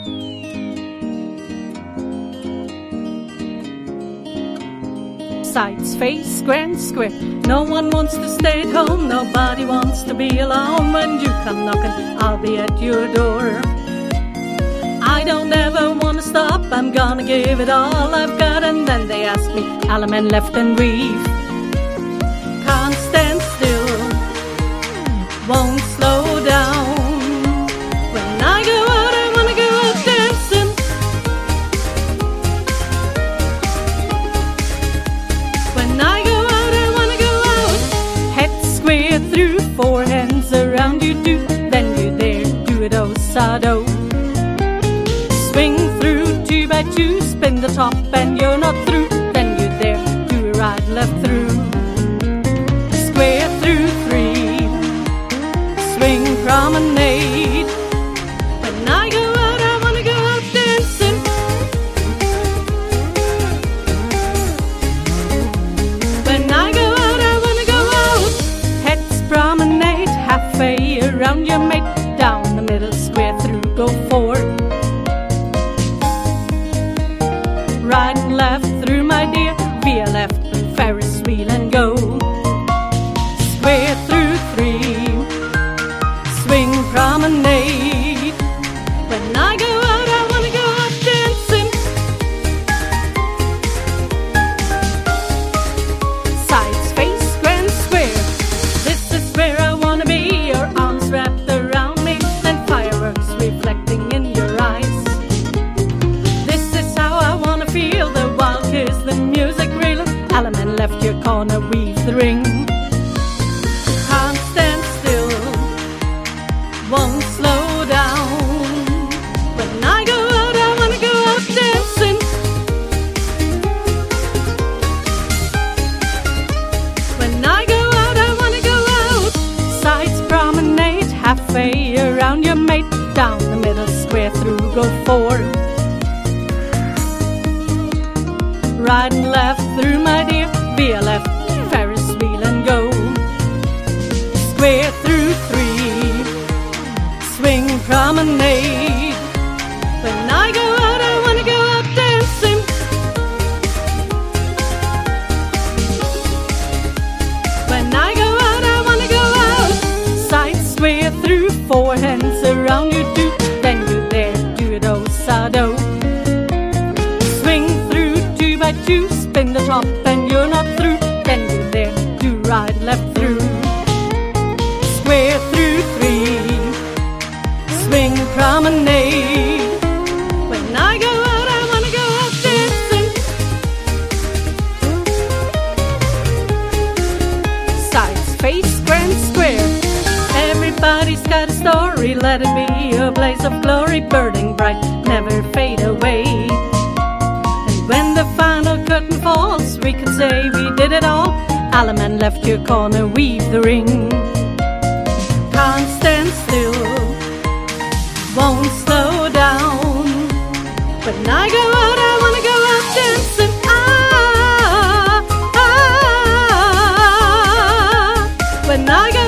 Sides, face, square and square. No one wants to stay at home. Nobody wants to be alone. When you come knocking, I'll be at your door. I don't ever want to stop. I'm gonna give it all I've got. And then they ask me, Alaman left and weave. Can't stand still, won't slow down. When I go out, I wanna go out dancing. When I go out, I wanna go out. Head square through, four hands around you do. Then you dare do it, oh sado. Swing through, 2 by 2, spin the top and you're not through. Then you dare do a right, left through. Square through 3, swing promenade. When I go out, I wanna go out dancing. When I go out, I wanna go out. Heads promenade, halfway around your mate. Down the middle, square through, go 4. Right and left through, my dear, via left, Ferris wheel and go. Square through 3, swing promenade. When I go out, I wanna go out dancing. Sides, face, square and square. This is where I wanna be. Your arms wrapped around me, and fireworks reflecting in your eyes. This is how I wanna feel. The wild kiss, the music reel. Alaman left your corner, weave the ring. Can't stand still, won't slow down. When I go out, I wanna go out dancing. When I go out, I wanna go out. Sides promenade, halfway around your mate. Down the middle, square through, go 4. Right and left through, my dear, via left, Ferris wheel and go. Square through 3, swing promenade. When I go out, I wanna go out dancing. When I go out, I wanna go out. Sides, square through, 4 hands around you do. Then you dare do it, oh sado. Swing through, 2 by 2, spin the top and you're not through. Then you dare do right, left through. Square through 3, swing promenade. When I go out, I wanna go out dancing. Sides, face, square and square. Everybody's got a story. Let it be a blaze of glory, burning bright, never fade away. And when the final curtain falls, we can say we did it all. Alaman left your corner, weave the ring. Can't stand still, won't slow down. When I go out, I wanna go out dancing. Ah, ah, ah. When I go